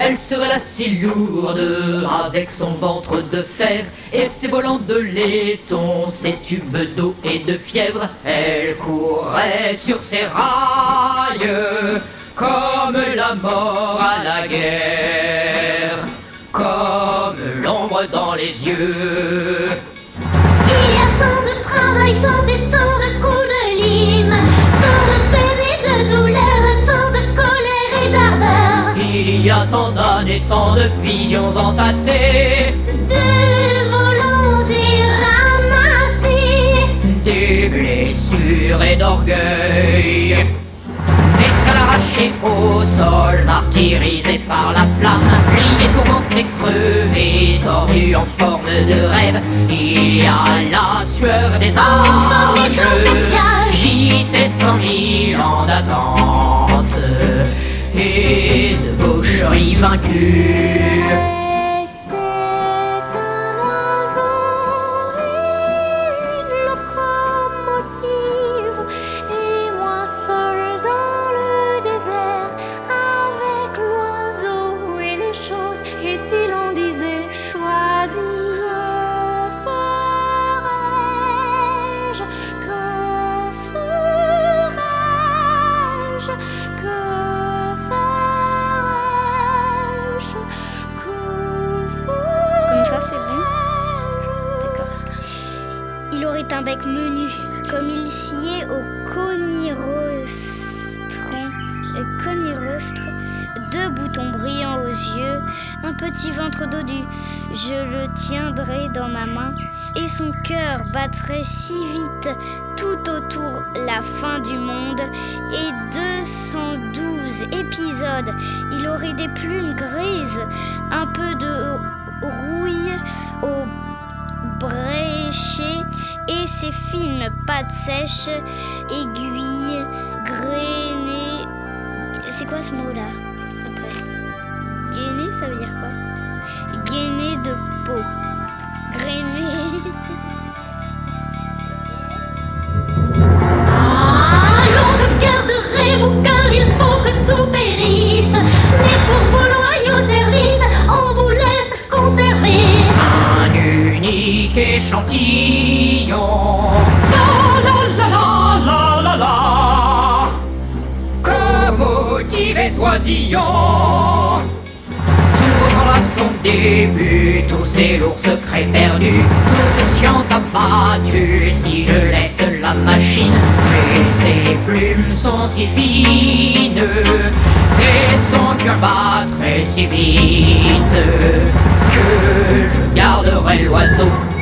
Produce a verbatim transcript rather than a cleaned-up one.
Elle serait là si lourde, avec son ventre de fer et ses volants de laiton, ses tubes d'eau et de fièvre. Elle courait sur ses rails comme la mort à la guerre, comme l'ombre dans les yeux. Il y a tant de travail, tant et tant de coups de lime, tant de peine et de douleur, tant de colère et d'ardeur. Il y a tant d'années, tant de visions entassées, de volonté ramassée, des blessures et d'orgueil, métal arraché au sol, martyrisé par la flamme, plié, tourmenté, crevé, tordu en forme de rêve. Il y a la sueur des enfermé dans cette âges, cage, gisait cent mille ans d'attente et de gaucherie vaincue. C'était un oiseau, une locomotive, et moi seul dans le désert, avec l'oiseau et les choses. Et si l'on disait choisir, que ferais-je, que ferais-je, que ferais-je, que ferais-je. Comme ça, c'est bon. D'accord. Il aurait un bec menu, comme il sied au conirostre, euh, conirostre, deux boutons brillants aux yeux, un petit ventre dodu. Je le tiendrais dans ma main, et son cœur battrait si vite tout autour la fin du monde. Et deux cent douze épisodes, il aurait des plumes grises, un peu de rouille au bréchet, et ses fines pattes sèches, aiguilles, grainées. C'est quoi ce mot-là après? Gainé, ça veut dire quoi? Gainé de peau. Grainé. Ah, l'on garderez-vous car il faut que tout périsse, mais pour vos loyaux services, on vous laisse conserver Un unique échantillon. La la la la la la la. Que motivés oisillons. Tout reprend à son début, tous ces lourds secrets perdus, toute science abattue, si je laisse la machine. Mais ses plumes sont si fines et son cœur battrait si vite que je garderai l'oiseau